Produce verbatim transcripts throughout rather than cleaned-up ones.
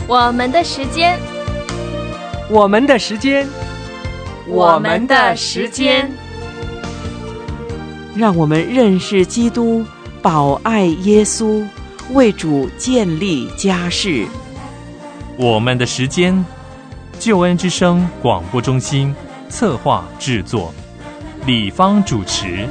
我们的时间， 我们的时间， 我们的时间， 让我们认识基督，保爱耶稣，为主建立家室。 我们的时间，救恩之声广播中心策划制作，李芳主持。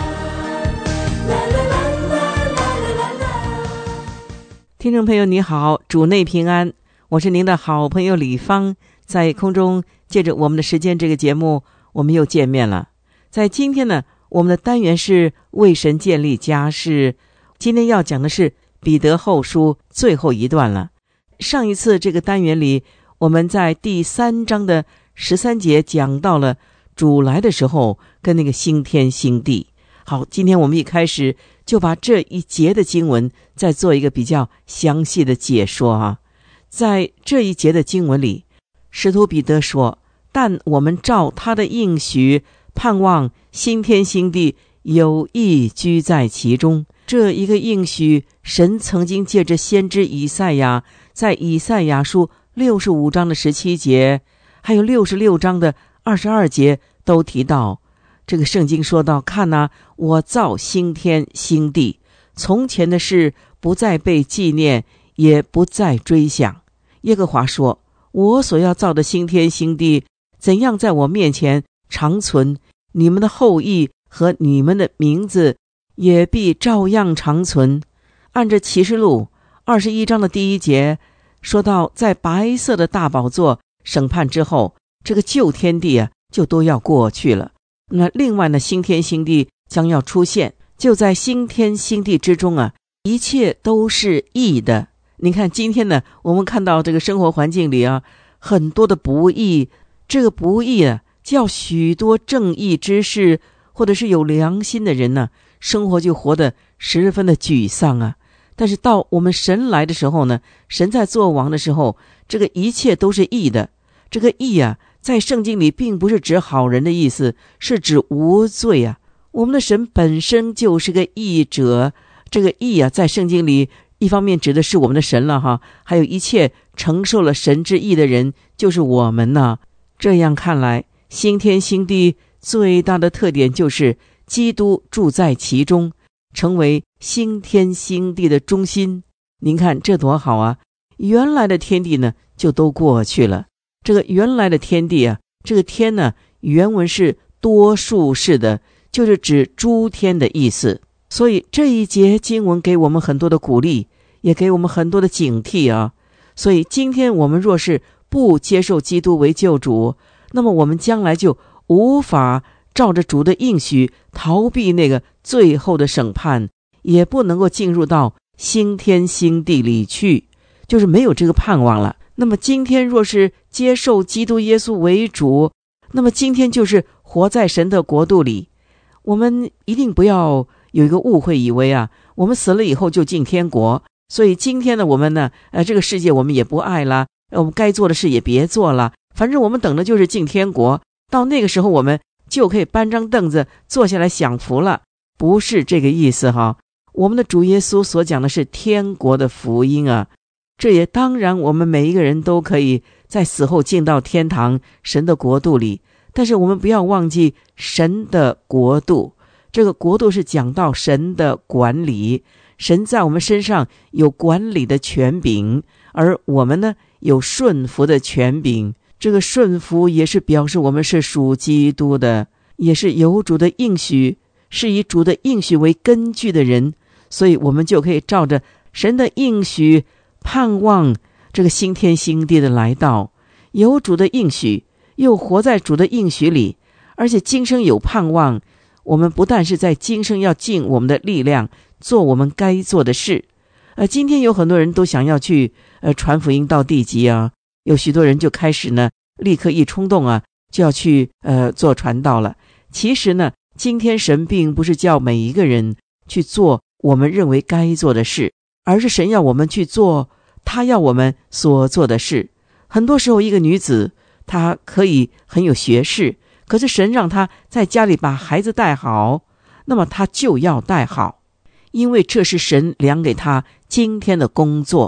听众朋友你好，主内平安，我是您的好朋友李芳，在空中借着我们的时间这个节目，我们又见面了。在今天呢，我们的单元是为神建立家室，今天要讲的是彼得后书最后一段了。上一次这个单元里，我们在第三章的十三节讲到了主来的时候跟那个新天新地。好，今天我们一开始就把这一节的经文再做一个比较详细的解说啊。在这一节的经文里，使徒彼得说，但我们照他的应许盼望新天新地，有意居在其中。这一个应许，神曾经借着先知以赛亚，在以赛亚书六十五章的十七节，还有六十六章的二十二节都提到。这个圣经说到，看啊，我造新天新地，从前的事不再被纪念，也不再追想。耶和华说，我所要造的新天新地，怎样在我面前长存，你们的后裔和你们的名字也必照样长存。按着启示录二十一章的第一节说到，在白色的大宝座审判之后，这个旧天地啊就都要过去了。那另外呢，新天新地将要出现，就在新天新地之中啊，一切都是义的。你看今天呢，我们看到这个生活环境里啊，很多的不义，这个不义啊，叫许多正义之士或者是有良心的人呢、啊，生活就活得十分的沮丧啊。但是到我们神来的时候呢，神在作王的时候，这个一切都是义的。这个义啊，在圣经里并不是指好人的意思，是指无罪啊。我们的神本身就是个义者，这个义啊，在圣经里一方面指的是我们的神了哈，还有一切承受了神之义的人，就是我们呢。这样看来，新天新地最大的特点就是基督住在其中，成为新天新地的中心。您看这多好啊！原来的天地呢，就都过去了。这个原来的天地啊，这个天呢，原文是多数式的，就是指诸天的意思。所以这一节经文给我们很多的鼓励，也给我们很多的警惕啊。所以今天我们若是不接受基督为救主，那么我们将来就无法照着主的应许逃避那个最后的审判，也不能够进入到新天新地里去，就是没有这个盼望了。那么今天若是接受基督耶稣为主，那么今天就是活在神的国度里。我们一定不要有一个误会，以为啊，我们死了以后就进天国。所以今天呢，我们呢，呃，这个世界我们也不爱了，我们该做的事也别做了，反正我们等的就是进天国。到那个时候，我们就可以搬张凳子坐下来享福了。不是这个意思哈。我们的主耶稣所讲的是天国的福音啊。这也当然我们每一个人都可以在死后进到天堂神的国度里，但是我们不要忘记神的国度。这个国度是讲到神的管理，神在我们身上有管理的权柄，而我们呢有顺服的权柄。这个顺服也是表示我们是属基督的，也是有主的应许，是以主的应许为根据的人，所以我们就可以照着神的应许盼望这个新天新地的来到。有主的应许，又活在主的应许里，而且今生有盼望。我们不但是在今生要尽我们的力量做我们该做的事，呃，今天有很多人都想要去呃传福音到地极啊，有许多人就开始呢立刻一冲动啊就要去呃做传道了。其实呢，今天神并不是叫每一个人去做我们认为该做的事，而是神要我们去做他要我们所做的事。很多时候一个女子她可以很有学识，可是神让她在家里把孩子带好，那么她就要带好，因为这是神量给她今天的工作。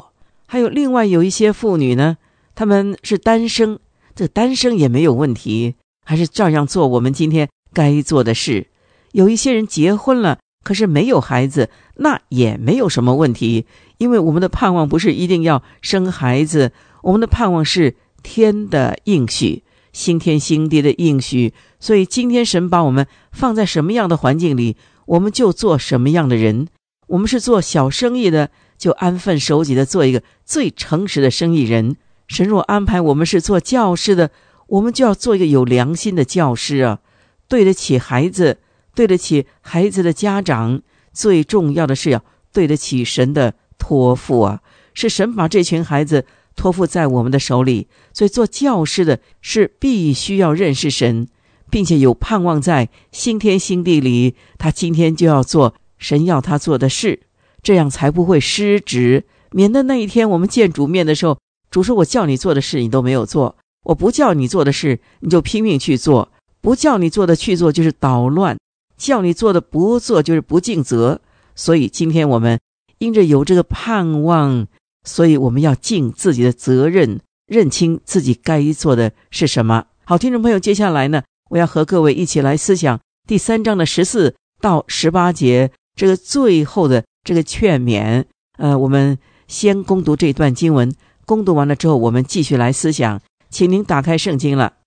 还有另外有一些妇女呢，她们是单身，这单身也没有问题，还是照样做我们今天该做的事。有一些人结婚了，可是没有孩子，那也没有什么问题，因为我们的盼望不是一定要生孩子，我们的盼望是天的应许，新天新地的应许。所以今天神把我们放在什么样的环境里，我们就做什么样的人。我们是做小生意的，就安分守己的做一个最诚实的生意人。神若安排我们是做教师的，我们就要做一个有良心的教师啊，对得起孩子，对得起孩子的家长，最重要的是要对得起神的托付啊，是神把这群孩子托付在我们的手里。所以做教师的是必须要认识神，并且有盼望在新天新地里，他今天就要做神要他做的事，这样才不会失职，免得那一天我们见主面的时候，主说我叫你做的事你都没有做，我不叫你做的事你就拼命去做，不叫你做的去做就是捣乱，叫你做的不做就是不尽责。所以今天我们因着有这个盼望，所以我们要尽自己的责任，认清自己该做的是什么。好，听众朋友，接下来呢，我要和各位一起来思想第三章的十四到十八节，这个最后的这个劝勉。呃，我们先攻读这段经文，攻读完了之后，我们继续来思想。请您打开圣经了。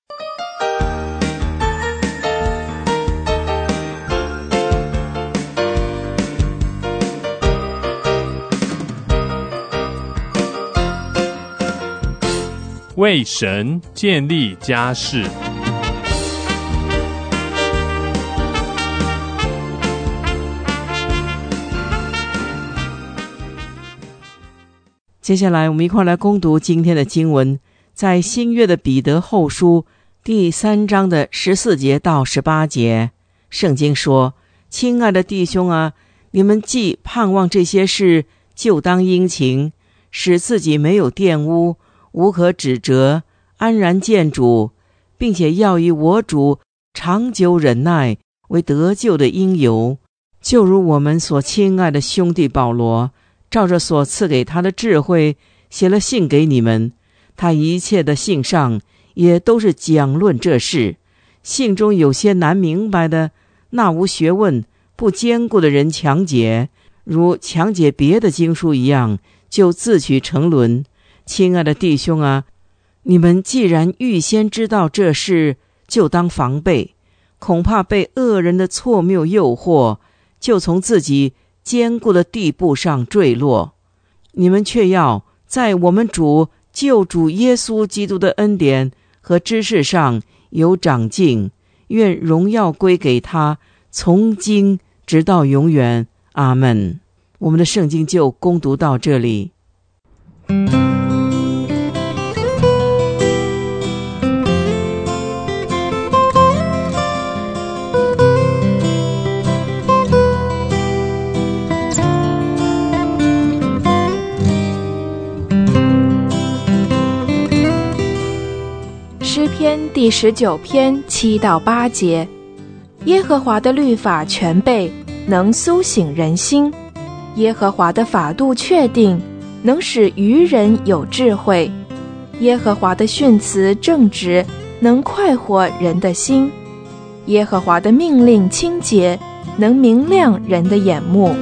为神建立家室。 接下来我们一块来攻读今天的经文，在新约的彼得后书第三章的十四节到十八节。圣经说，亲爱的弟兄啊，你们既盼望这些事，就当殷勤，使自己没有玷污，无可指责，安然见主，并且要以我主长久忍耐为得救的因由。就如我们所亲爱的兄弟保罗照着所赐给他的智慧写了信给你们，他一切的信上也都是讲论这事。信中有些难明白的，那无学问不坚固的人强解，如强解别的经书一样，就自取沉沦。亲爱的弟兄啊，你们既然预先知道这事，就当防备，恐怕被恶人的错谬诱惑，就从自己坚固的地步上坠落。你们却要在我们主救主耶稣基督的恩典和知识上有长进，愿荣耀归给他，从今直到永远。阿们。我们的圣经就攻读到这里。 诗篇第十九篇七到八节，耶和华的律法全备，能苏醒人心；耶和华的法度确定，能使愚人有智慧；耶和华的训词正直，能快活人的心；耶和华的命令清洁，能明亮人的眼目。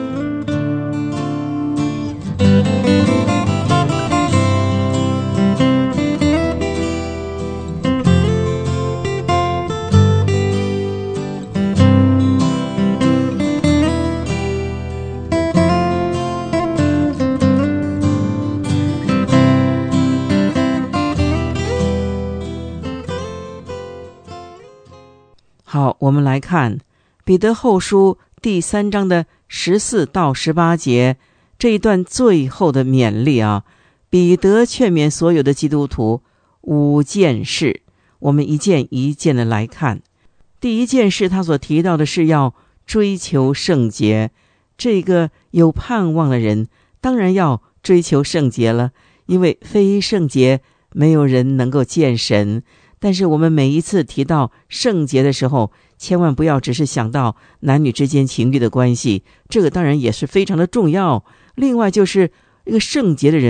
好，我们来看彼得后书第三章的十四到十八节，这一段最后的勉励啊。彼得劝勉所有的基督徒五件事，我们一件一件的来看。第一件事，他所提到的是要追求圣洁。这个有盼望的人当然要追求圣洁了，因为非圣洁没有人能够见神。但是我们每一次提到圣洁的时候，千万不要只是想到男女之间情欲的关系，这个当然也是非常的重要。另外就是一个圣洁的人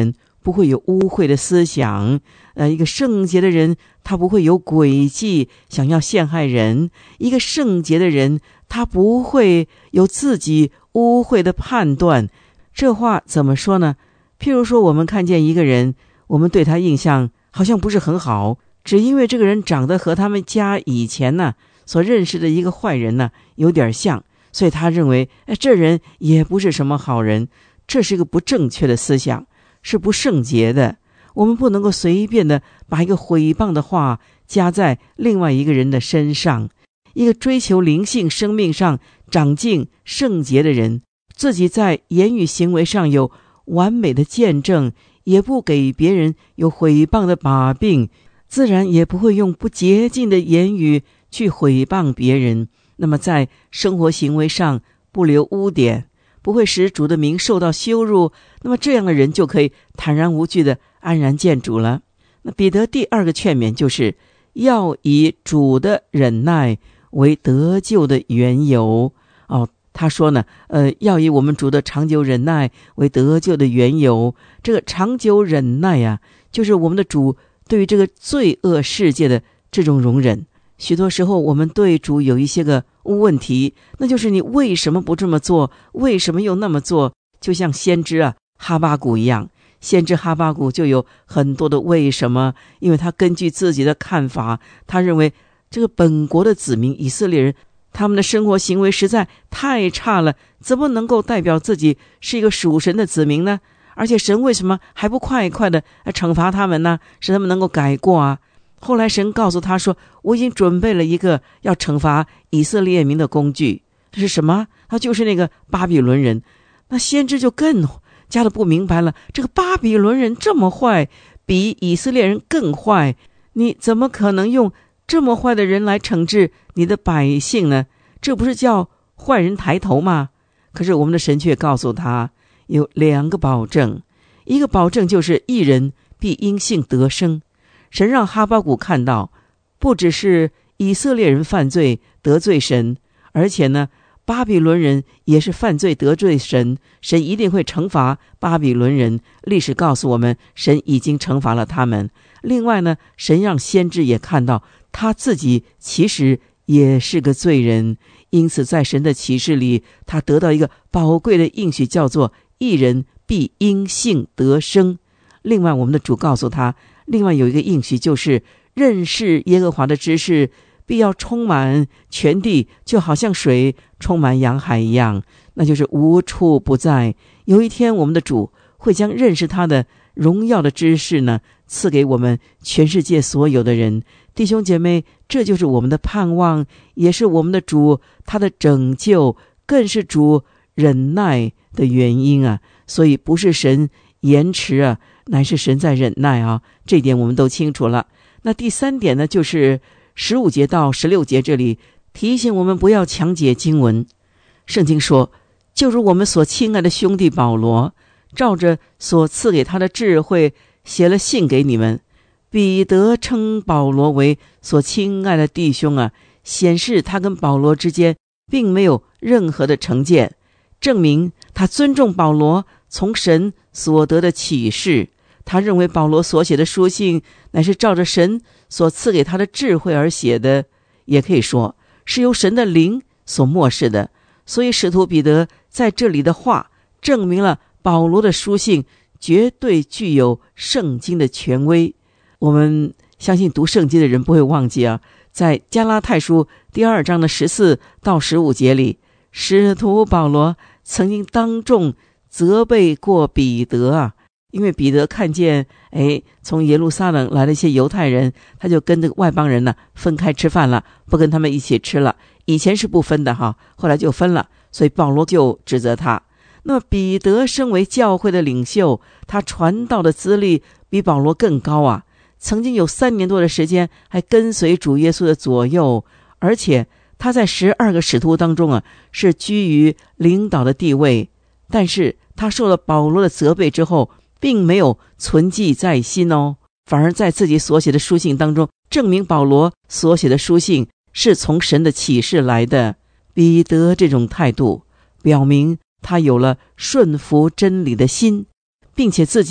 不会有污秽的思想，呃，一个圣洁的人，他不会有诡计，想要陷害人。一个圣洁的人，他不会有自己污秽的判断。这话怎么说呢？譬如说，我们看见一个人，我们对他印象好像不是很好，只因为这个人长得和他们家以前呢所认识的一个坏人呢有点像，所以他认为，哎，这人也不是什么好人。这是一个不正确的思想，是不圣洁的。我们不能够随便的把一个毁谤的话加在另外一个人的身上。一个追求灵性生命上长进圣洁的人，自己在言语行为上有完美的见证，也不给别人有毁谤的把柄，自然也不会用不洁净的言语去毁谤别人。那么在生活行为上不留污点，不会使主的名受到羞辱，那么这样的人就可以坦然无惧的安然见主了。那彼得第二个劝勉就是要以主的忍耐为得救的缘由。哦，他说呢，呃，要以我们主的长久忍耐为得救的缘由。这个长久忍耐呀、啊，就是我们的主对于这个罪恶世界的这种容忍。许多时候我们对主有一些个问题，那就是你为什么不这么做，为什么又那么做。就像先知啊哈巴谷一样，先知哈巴谷就有很多的为什么，因为他根据自己的看法，他认为这个本国的子民以色列人，他们的生活行为实在太差了，怎么能够代表自己是一个属神的子民呢？而且神为什么还不快快的惩罚他们呢，使他们能够改过啊？后来神告诉他说，我已经准备了一个要惩罚以色列民的工具。这是什么？他就是那个巴比伦人。那先知就更加的不明白了，这个巴比伦人这么坏，比以色列人更坏，你怎么可能用这么坏的人来惩治你的百姓呢？这不是叫坏人抬头吗？可是我们的神却告诉他有两个保证，一个保证就是义人必因信得生。神让哈巴谷看到，不只是以色列人犯罪得罪神，而且呢，巴比伦人也是犯罪得罪神，神一定会惩罚巴比伦人。历史告诉我们，神已经惩罚了他们。另外呢，神让先知也看到他自己其实也是个罪人，因此在神的启示里，他得到一个宝贵的应许，叫做义人必因信得生。另外我们的主告诉他，另外有一个应许，就是认识耶和华的知识必要充满全地，就好像水充满洋海一样，那就是无处不在。有一天我们的主会将认识他的荣耀的知识呢赐给我们全世界所有的人。弟兄姐妹，这就是我们的盼望，也是我们的主他的拯救，更是主忍耐的原因啊。所以不是神延迟啊，乃是神在忍耐啊，这一点我们都清楚了。那第三点呢，就是十五节到十六节这里提醒我们不要强解经文。圣经说，就如我们所亲爱的兄弟保罗照着所赐给他的智慧写了信给你们。彼得称保罗为所亲爱的弟兄啊，显示他跟保罗之间并没有任何的成见，证明他尊重保罗从神所得的启示。他认为保罗所写的书信乃是照着神所赐给他的智慧而写的，也可以说是由神的灵所默示的。所以使徒彼得在这里的话证明了保罗的书信绝对具有圣经的权威。我们相信读圣经的人不会忘记啊，在加拉太书第二章的十四到十五节里，使徒保罗曾经当众责备过彼得啊，因为彼得看见哎，从耶路撒冷来了一些犹太人，他就跟这个外邦人呢分开吃饭了，不跟他们一起吃了。以前是不分的哈，后来就分了，所以保罗就指责他。那么彼得身为教会的领袖，他传道的资历比保罗更高啊，曾经有三年多的时间还跟随主耶稣的左右，而且他在十二个使徒当中啊是居于领导的地位。但是他受了保罗的责备之后，并没有存记在心哦，反而在自己所写的书信当中证明保罗所写的书信是从神的启示来的。彼得这种态度表明他有了顺服真理的心，并且自己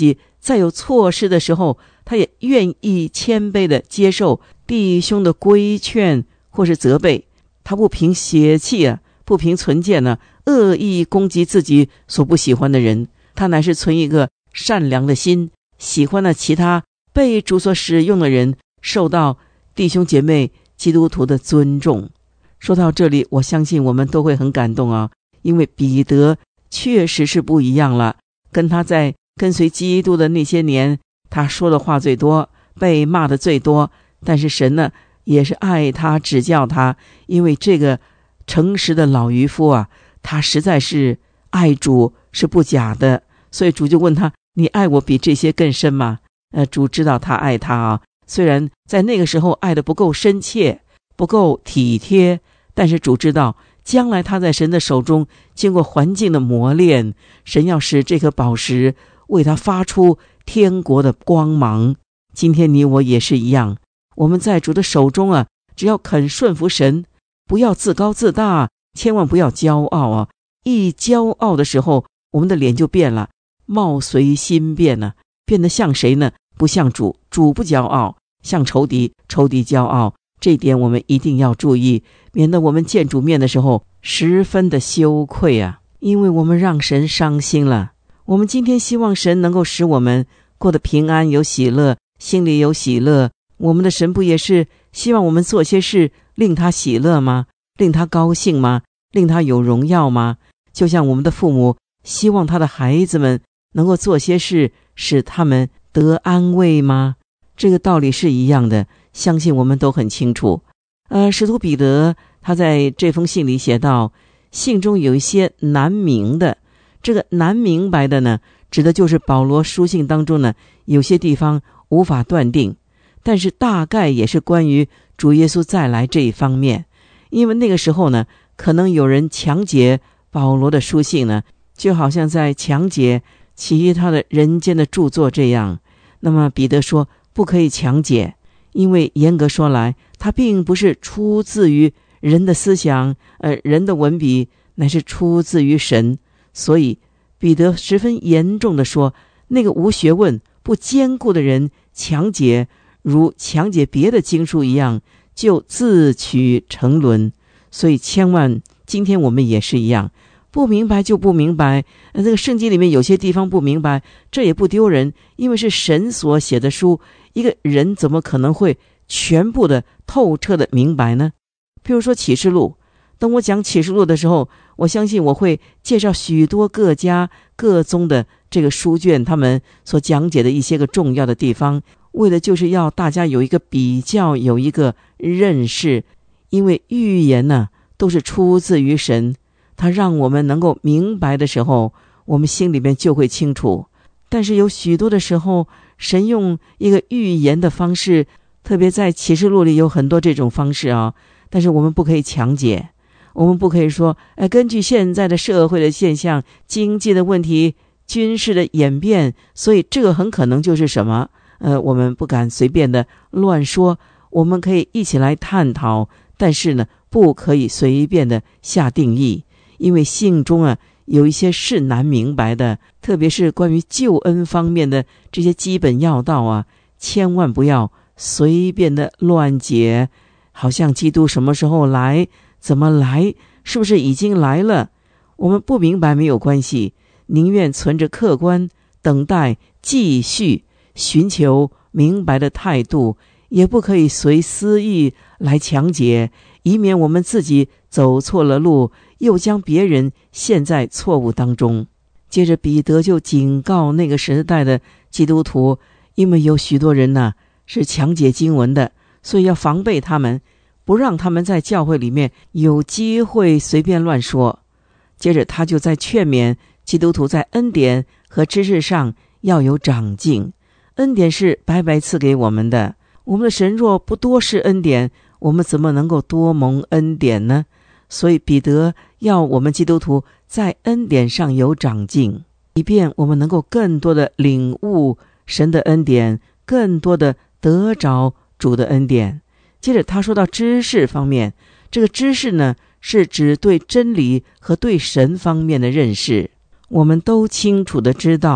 在有错失的时候，他也愿意谦卑的接受弟兄的规劝或是责备。他不凭血气啊，不凭存见呢、啊，恶意攻击自己所不喜欢的人，他乃是存一个善良的心，喜欢了其他被主所使用的人受到弟兄姐妹基督徒的尊重。说到这里，我相信我们都会很感动啊，因为彼得确实是不一样了，跟他在跟随基督的那些年，他说的话最多，被骂的最多，但是神呢也是爱他，指教他，因为这个诚实的老渔夫啊，他实在是爱主是不假的，所以主就问他，你爱我比这些更深吗？呃，主知道他爱他啊，虽然在那个时候爱的不够深切，不够体贴，但是主知道将来他在神的手中经过环境的磨练，神要使这颗宝石为他发出天国的光芒。今天你我也是一样，我们在主的手中啊，只要肯顺服神，不要自高自大，千万不要骄傲啊！一骄傲的时候，我们的脸就变了，貌随心变了、啊，变得像谁呢？不像主，主不骄傲，像仇敌，仇敌骄傲。这一点我们一定要注意，免得我们见主面的时候十分的羞愧啊！因为我们让神伤心了。我们今天希望神能够使我们过得平安有喜乐，心里有喜乐。我们的神不也是希望我们做些事令他喜乐吗？令他高兴吗？令他有荣耀吗？就像我们的父母希望他的孩子们能够做些事使他们得安慰吗？这个道理是一样的，相信我们都很清楚。呃，使徒彼得他在这封信里写道，信中有一些难明的，这个难明白的呢，指的就是保罗书信当中呢，有些地方无法断定，但是大概也是关于主耶稣再来这一方面。因为那个时候呢，可能有人强解保罗的书信呢，就好像在强解其他的人间的著作这样。那么彼得说不可以强解，因为严格说来，它并不是出自于人的思想，呃，人的文笔，乃是出自于神。所以彼得十分严重地说，那个无学问不坚固的人强解，如强解别的经书一样，就自取沉沦。所以千万，今天我们也是一样，不明白就不明白，呃，这个圣经里面有些地方不明白，这也不丢人，因为是神所写的书，一个人怎么可能会全部的透彻的明白呢？譬如说启示录，等我讲启示录的时候，我相信我会介绍许多各家各宗的这个书卷，他们所讲解的一些个重要的地方，为的就是要大家有一个比较，有一个认识。因为预言呢，都是出自于神，他让我们能够明白的时候，我们心里面就会清楚。但是有许多的时候，神用一个预言的方式，特别在启示录里有很多这种方式啊，但是我们不可以强解，我们不可以说，哎，根据现在的社会的现象、经济的问题、军事的演变，所以这个很可能就是什么？呃，我们不敢随便的乱说，我们可以一起来探讨，但是呢，不可以随便的下定义，因为信中啊有一些是难明白的，特别是关于救恩方面的这些基本要道啊，千万不要随便的乱解，好像基督什么时候来，怎么来，是不是已经来了？我们不明白没有关系，宁愿存着客观等待，继续寻求明白的态度，也不可以随私意来强解，以免我们自己走错了路，又将别人陷在错误当中。接着彼得就警告那个时代的基督徒，因为有许多人呢、啊、是强解经文的，所以要防备他们，不让他们在教会里面有机会随便乱说。接着他就在劝勉基督徒在恩典和知识上要有长进。恩典是白白赐给我们的，我们的神若不多施恩典，我们怎么能够多蒙恩典呢？所以彼得要我们基督徒在恩典上有长进，以便我们能够更多的领悟神的恩典，更多的得着主的恩典。接着他说到知识方面，这个知识呢，是指对真理和对神方面的认识。我们都清楚的知道，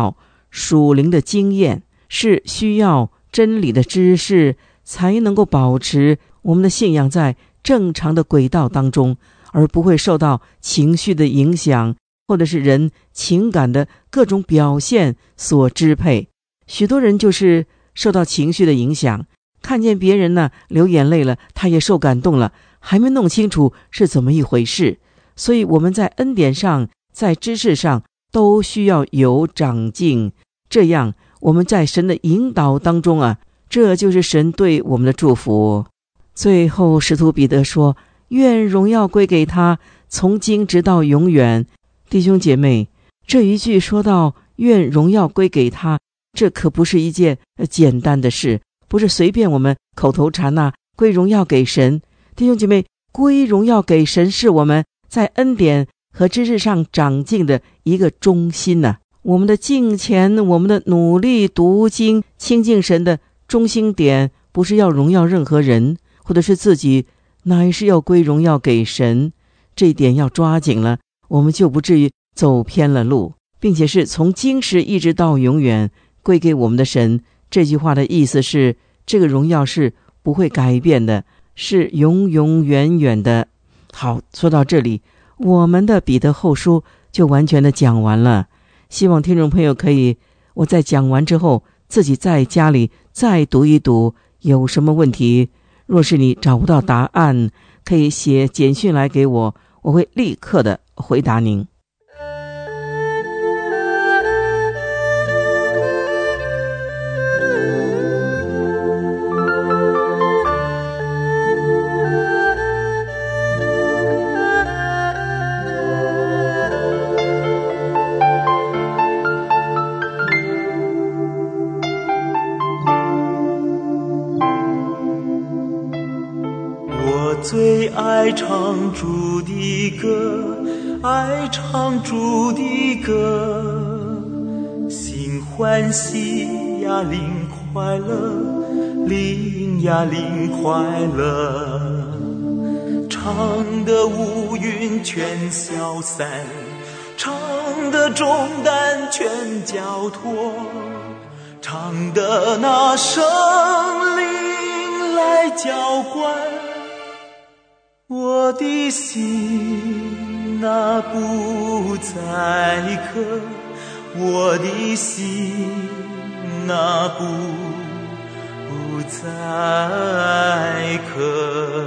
属灵的经验，是需要真理的知识，才能够保持我们的信仰在正常的轨道当中，而不会受到情绪的影响，或者是人情感的各种表现所支配。许多人就是受到情绪的影响，看见别人呢流眼泪了，他也受感动了，还没弄清楚是怎么一回事。所以我们在恩典上，在知识上都需要有长进，这样我们在神的引导当中啊，这就是神对我们的祝福。最后使徒彼得说，愿荣耀归给他，从今直到永远。弟兄姐妹，这一句说到愿荣耀归给他，这可不是一件简单的事，不是随便我们口头禅呐、啊，归荣耀给神。弟兄姐妹，归荣耀给神是我们在恩典和知识上长进的一个中心呐、啊。我们的敬虔，我们的努力读经亲近神的中心点，不是要荣耀任何人或者是自己，乃是要归荣耀给神。这一点要抓紧了，我们就不至于走偏了路，并且是从今时一直到永远归给我们的神。这句话的意思是，这个荣耀是不会改变的，是永永远远的。好，说到这里，我们的彼得后书就完全的讲完了。希望听众朋友可以，我在讲完之后，自己在家里再读一读，有什么问题，若是你找不到答案，可以写简讯来给我，我会立刻的回答您。 最爱唱主的歌，爱唱主的歌，心欢喜呀灵快乐，灵呀灵快乐，唱得乌云全消散，唱得重担全交托，唱得那生灵来浇灌我的心，那不再渴，我的心，那不不再渴。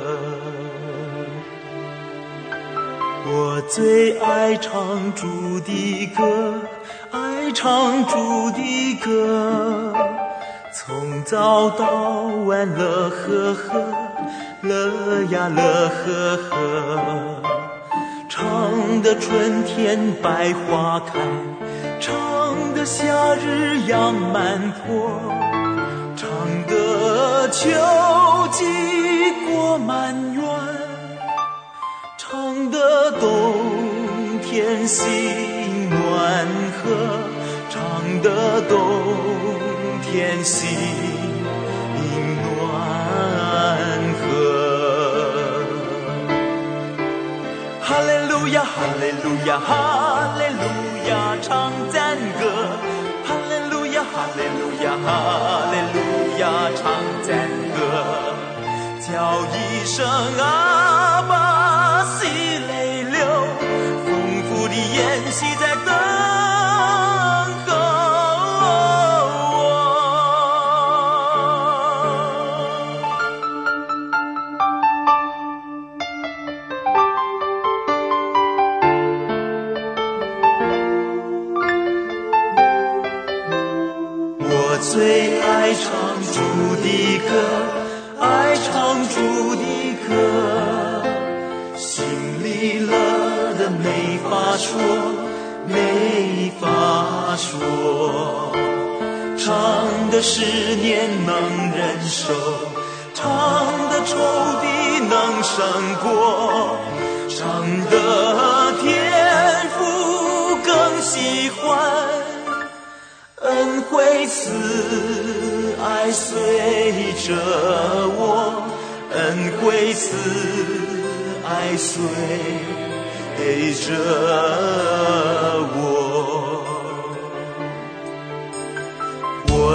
我最爱唱主的歌，爱唱主的歌，从早到晚乐呵呵，乐呀乐呵呵，唱得春天百花开，唱得夏日阳满坡，唱得秋季果满园，唱得冬天心暖和，唱得冬天心哈利路亚，哈利路亚，哈利路亚，唱赞歌。哈利路亚，哈利路亚，哈利路亚，唱赞歌。叫一声阿爸，喜泪流，丰富的筵席在等候我。最爱唱主的歌，爱唱主的歌，心里乐的没法说，没法说，唱的思念能忍受，唱的仇敌能胜过，唱的天父更喜欢，恩惠慈爱随着我，恩惠慈爱随着我。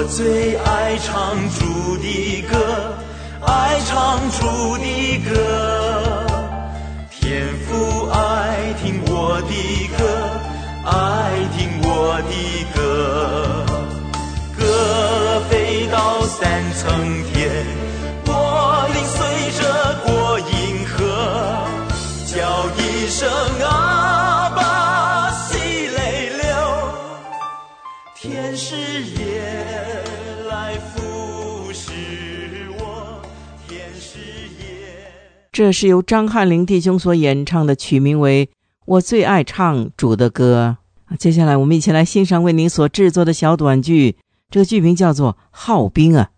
最爱唱主的歌，爱唱主的歌。天父爱听我的歌，爱听我的歌。歌飞到三层天，我领随着过银河，叫一声阿爸，洗泪流。天使也来服侍我，天使也。 这是由张翰林弟兄所演唱的，曲名为《我最爱唱主的歌》。接下来我们一起来欣赏为您所制作的小短剧，这个剧名叫做《号兵》啊。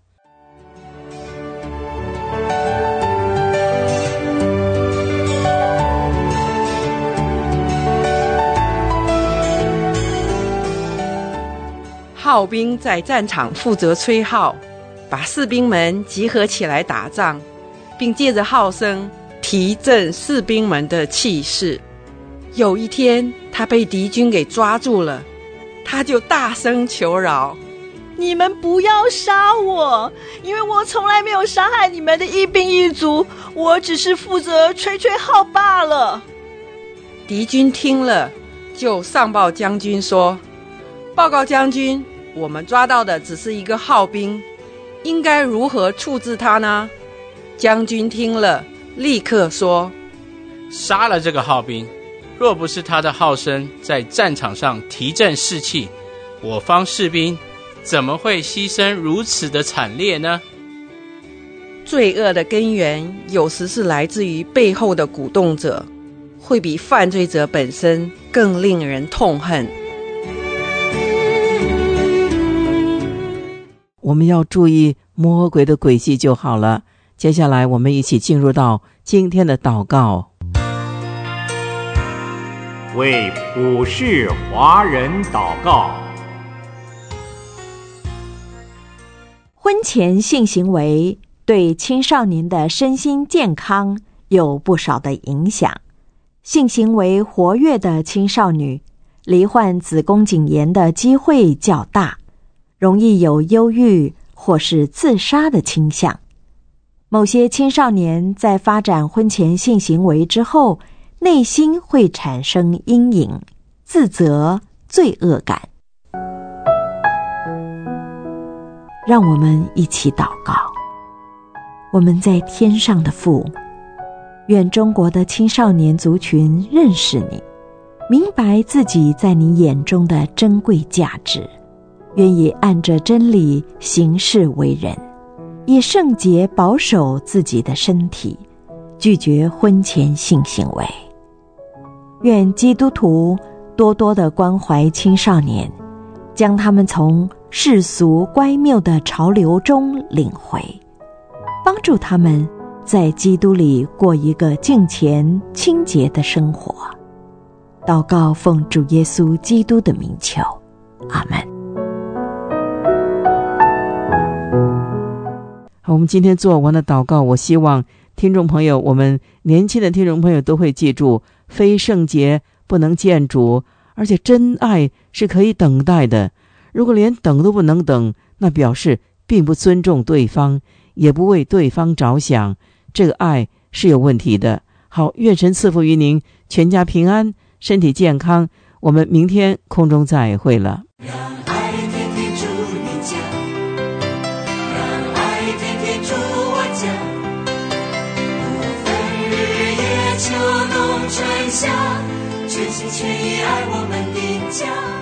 号兵在战场负责吹号，把士兵们集合起来打仗，并借着号声提振士兵们的气势。有一天，他被敌军给抓住了，他就大声求饶： 你们不要杀我，因为我从来没有杀害你们的一兵一卒，我只是负责吹吹号罢了。 敌军听了，就上报将军说：报告将军，我们抓到的只是一个号兵，应该如何处置他呢？将军听了，立刻说： 杀了这个号兵，若不是他的号声在战场上提振士气，我方士兵怎么会牺牲如此的惨烈呢？ 罪恶的根源有时是来自于背后的鼓动者，会比犯罪者本身更令人痛恨。 我们要注意魔鬼的诡计就好了。接下来我们一起进入到今天的祷告。 为普世华人祷告。 婚前性行为对青少年的身心健康有不少的影响。性行为活跃的青少女，罹患子宫颈炎的机会较大，容易有忧郁或是自杀的倾向。某些青少年在发展婚前性行为之后，内心会产生阴影、自责、罪恶感。让我们一起祷告。我们在天上的父，愿中国的青少年族群认识你，明白自己在你眼中的珍贵价值，愿意按着真理行事为人，以圣洁保守自己的身体，拒绝婚前性行为。愿基督徒多多地关怀青少年，将他们从世俗乖谬的潮流中领回，帮助他们在基督里过一个敬虔清洁的生活。祷告奉主耶稣基督的名求，阿们。 好，我们今天做完了祷告，我希望听众朋友，我们年轻的听众朋友都会记住，非圣洁不能见主，而且真爱是可以等待的。如果连等都不能等，那表示并不尊重对方，也不为对方着想，这个爱是有问题的。好，愿神赐福于您，全家平安，身体健康。我们明天空中再会了。 让爱天天住你家，让爱天天住我家，不分日夜秋冬春夏，全心全意爱我们的家。